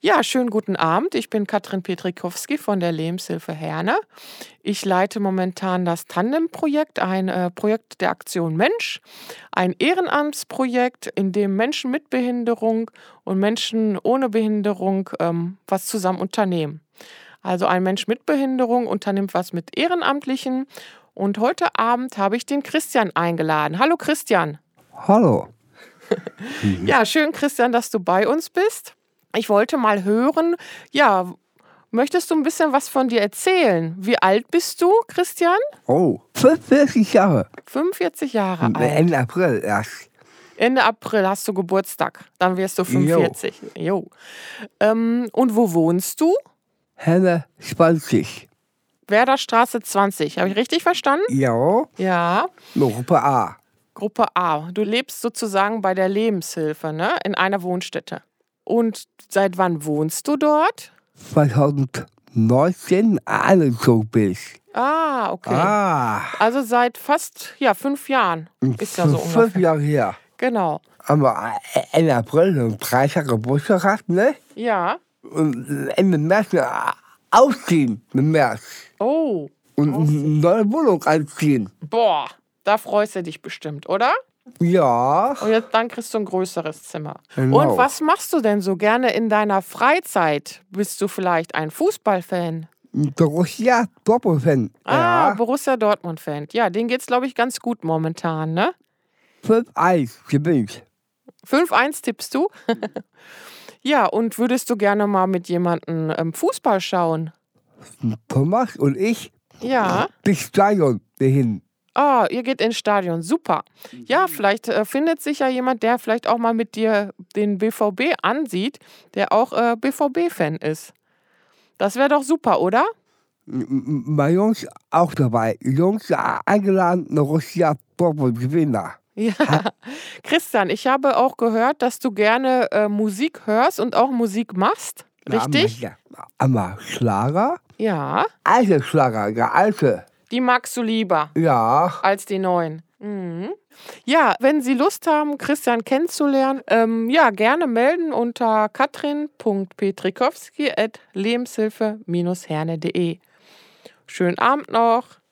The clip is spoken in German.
Ja, schönen guten Abend. Ich bin Katrin Petrikowski von der Lebenshilfe Herne. Ich leite momentan das Tandem-Projekt, ein Projekt der Aktion Mensch, ein Ehrenamtsprojekt, in dem Menschen mit Behinderung und Menschen ohne Behinderung was zusammen unternehmen. Also ein Mensch mit Behinderung unternimmt was mit Ehrenamtlichen. Und heute Abend habe ich den Christian eingeladen. Hallo Christian. Hallo. Ja, schön Christian, dass du bei uns bist. Ich wollte mal hören, ja, möchtest du ein bisschen was von dir erzählen? Wie alt bist du, Christian? Oh, 45 Jahre. 45 Jahre alt. Ende April erst. Ende April hast du Geburtstag. Dann wirst du 45. Jo. Und wo wohnst du? Henne 20. Werderstraße 20. Habe ich richtig verstanden? Ja, Ja. Gruppe A. Gruppe A. Du lebst sozusagen bei der Lebenshilfe, ne? In einer Wohnstätte. Und seit wann wohnst du dort? 2019 eingezogen bin ich. Ah, okay. Also seit fast 5 Jahren ist ja so 5 ungefähr. Jahre her. Genau. Aber Ende April einen 30er Geburtstag gehabt, ne? Ja. Und Ende März ausziehen im März. Oh. Und eine neue Wohnung einziehen. Boah, da freust du dich bestimmt, oder? Ja. Und jetzt dann kriegst du ein größeres Zimmer. Genau. Und was machst du denn so gerne in deiner Freizeit? Bist du vielleicht ein Fußballfan? Borussia Dortmund-Fan. Ah, Ja. Borussia Dortmund-Fan. Ja, denen geht's, glaube ich, ganz gut momentan, ne? 5-1 gewinnt. 5-1 tippst du? Ja, und würdest du gerne mal mit jemandem Fußball schauen? Thomas und ich Ja. bis Stadion dahin. Ah, ihr geht ins Stadion. Super. Ja, vielleicht findet sich ja jemand, der vielleicht auch mal mit dir den BVB ansieht, der auch BVB-Fan ist. Das wäre doch super, oder? Bei Jungs auch dabei. Jungs eingeladen, Borussia Dortmund Gewinner. Ja. Christian, ich habe auch gehört, dass du gerne Musik hörst und auch Musik machst. Richtig? Einmal Schlager. Ja. Alte Schlager, der alte. Die magst du lieber Ja. als die neuen. Mhm. Ja, wenn Sie Lust haben, Christian kennenzulernen, gerne melden unter katrin.petrikowski@lebenshilfe-herne.de. Schönen Abend noch.